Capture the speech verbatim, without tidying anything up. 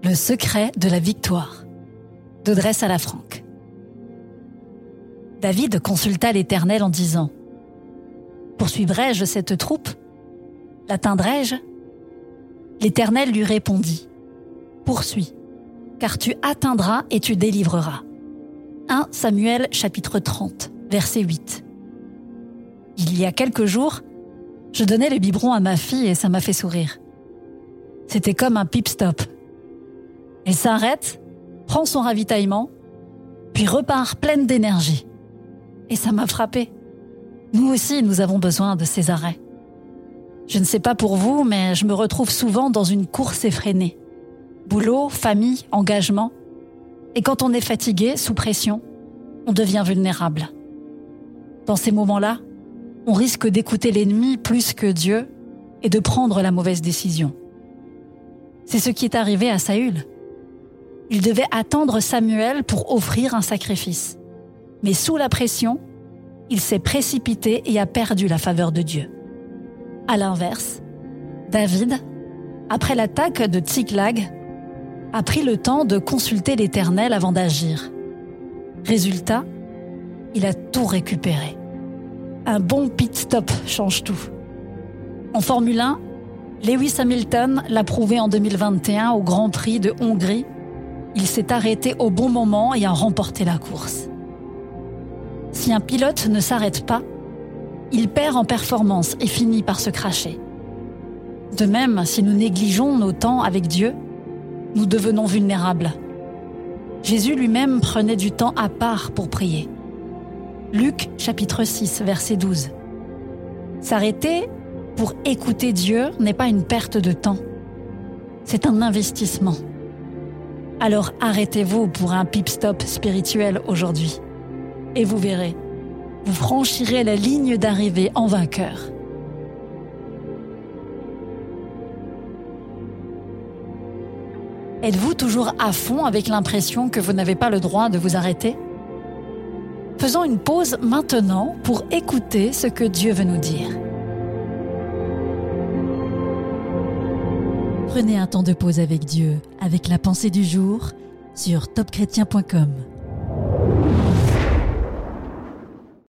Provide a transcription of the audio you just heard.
Le secret de la victoire d'Audrey Salafranque. David consulta l'Éternel en disant : Poursuivrai-je cette troupe ? L'atteindrai-je ? L'Éternel lui répondit : Poursuis, car tu atteindras et tu délivreras. premier Samuel chapitre trente, verset huit. Il y a quelques jours, je donnais le biberon à ma fille et ça m'a fait sourire. C'était comme un pit-stop. Elle s'arrête, prend son ravitaillement, puis repart pleine d'énergie. Et ça m'a frappée. Nous aussi, nous avons besoin de ces arrêts. Je ne sais pas pour vous, mais je me retrouve souvent dans une course effrénée. Boulot, famille, engagement. Et quand on est fatigué, sous pression, on devient vulnérable. Dans ces moments-là, on risque d'écouter l'ennemi plus que Dieu et de prendre la mauvaise décision. C'est ce qui est arrivé à Saül. Il devait attendre Samuel pour offrir un sacrifice. Mais sous la pression, il s'est précipité et a perdu la faveur de Dieu. À l'inverse, David, après l'attaque de Tsiklag, a pris le temps de consulter l'Éternel avant d'agir. Résultat, il a tout récupéré. Un bon pit-stop change tout. En Formule un, Lewis Hamilton l'a prouvé en deux mille vingt et un au Grand Prix de Hongrie. Il s'est arrêté au bon moment et a remporté la course. Si un pilote ne s'arrête pas, il perd en performance et finit par se cracher. De même, si nous négligeons nos temps avec Dieu, nous devenons vulnérables. Jésus lui-même prenait du temps à part pour prier. Luc chapitre six, verset douze. S'arrêter pour écouter Dieu n'est pas une perte de temps. C'est un investissement. Alors arrêtez-vous pour un pit-stop spirituel aujourd'hui. Et vous verrez, vous franchirez la ligne d'arrivée en vainqueur. Êtes-vous toujours à fond avec l'impression que vous n'avez pas le droit de vous arrêter ? Faisons une pause maintenant pour écouter ce que Dieu veut nous dire. Prenez un temps de pause avec Dieu, avec la pensée du jour sur top chrétien point com.